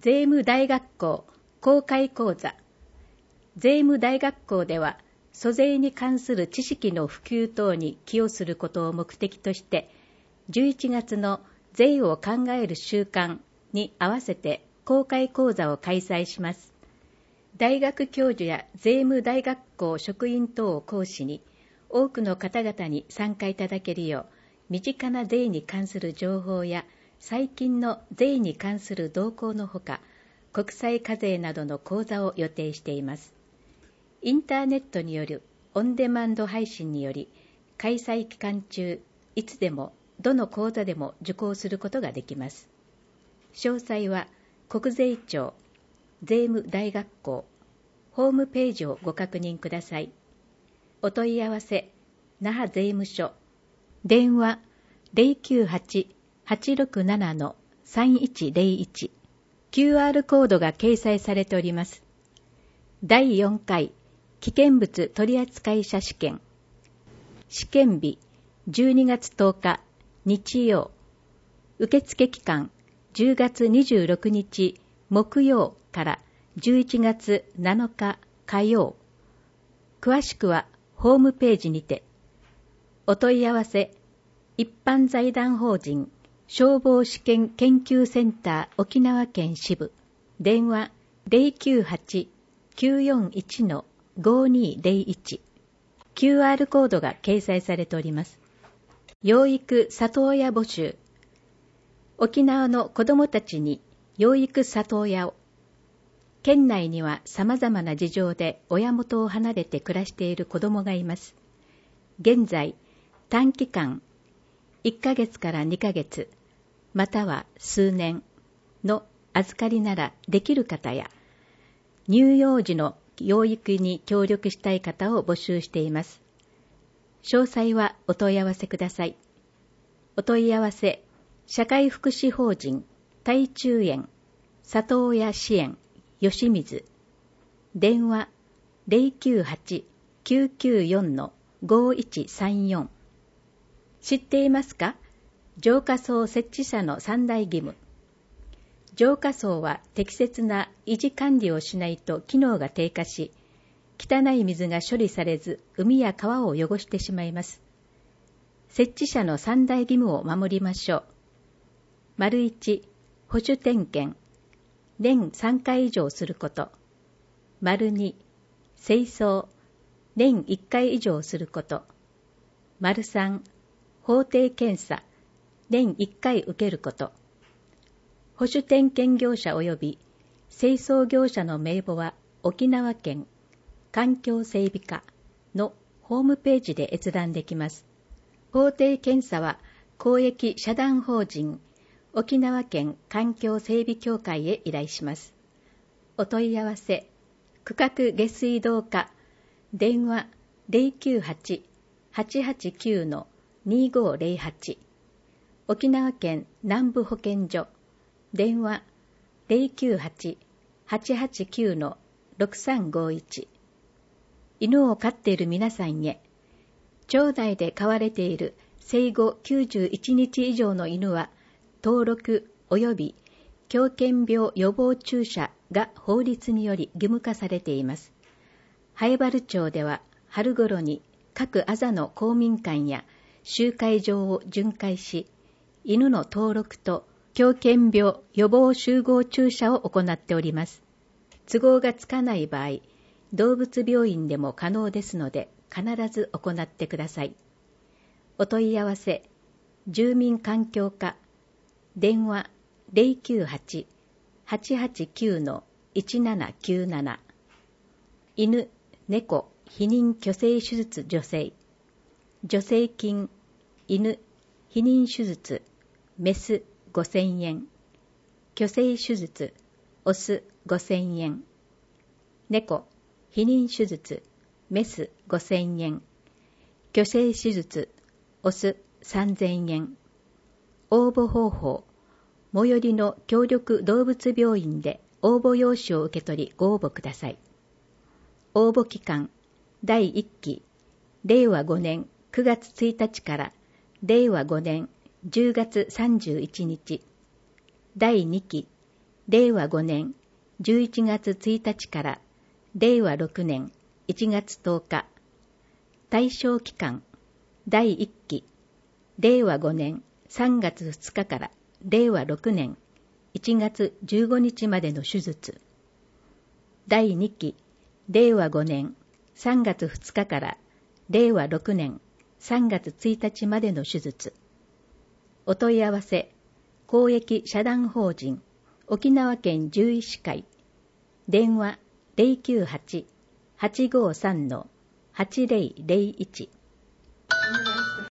税務大学校公開講座。税務大学校では、租税に関する知識の普及等に寄与することを目的として、11月の税を考える週間に合わせて公開講座を開催します。大学教授や税務大学校職員等を講師に、多くの方々に参加いただけるよう、身近な税に関する情報や、最近の税に関する動向のほか、国際課税などの講座を予定しています。インターネットによるオンデマンド配信により、開催期間中、いつでも、どの講座でも受講することができます。詳細は、国税庁、税務大学校、ホームページをご確認ください。お問い合わせ、那覇税務署、電話 098-867-3101、QR コードが掲載されております。第4回危険物取扱者試験。試験日12月10日日曜。受付期間10月26日木曜から11月7日火曜。詳しくはホームページにて。お問い合わせ、一般財団法人消防試験研究センター沖縄県支部、電話 098-941-5201、QR コードが掲載されております。養育里親募集。沖縄の子どもたちに養育里親を。県内には様々な事情で親元を離れて暮らしている子どもがいます。現在、短期間、1ヶ月から2ヶ月、または数年の預かりならできる方や、乳幼児の養育に協力したい方を募集しています。詳細はお問い合わせください。お問い合わせ、社会福祉法人台中園里親支援吉水、電話 098-994-5134。知っていますか？浄化槽設置者の3大義務。浄化槽は適切な維持管理をしないと機能が低下し、汚い水が処理されず海や川を汚してしまいます。設置者の3大義務を守りましょう。丸1、保守点検。年3回以上すること。丸2、清掃。年1回以上すること。丸3、法定検査。年1回受けること。保守点検業者及び清掃業者の名簿は沖縄県環境整備課のホームページで閲覧できます。法定検査は公益社団法人沖縄県環境整備協会へ依頼します。お問い合わせ、区画下水道課、電話 098-889-2508、沖縄県南部保健所、電話 098-889-6351。犬を飼っている皆さんへ、町内で飼われている生後91日以上の犬は、登録及び狂犬病予防注射が法律により義務化されています。南風原町では春頃に各あざの公民館や集会場を巡回し、犬の登録と狂犬病予防集合注射を行っております。都合がつかない場合、動物病院でも可能ですので必ず行ってください。お問い合わせ、住民環境課、電話 098-889-1797。犬、猫、避妊去勢手術助成。助成金、犬、避妊手術、メス5000円。去勢手術、オス5000円。猫、避妊手術、メス5000円。去勢手術、オス3000円。応募方法、最寄りの協力動物病院で応募用紙を受け取りご応募ください。応募期間、第1期、令和5年9月1日から令和5年10月31日。第2期、 令和5年11月1日から令和6年1月10日、対象期間第1期、令和5年3月2日から令和6年1月15日までの手術。第2期、令和5年3月2日から令和6年3月1日までの手術。お問い合わせ、公益社団法人沖縄県獣医師会、電話 098-853-8001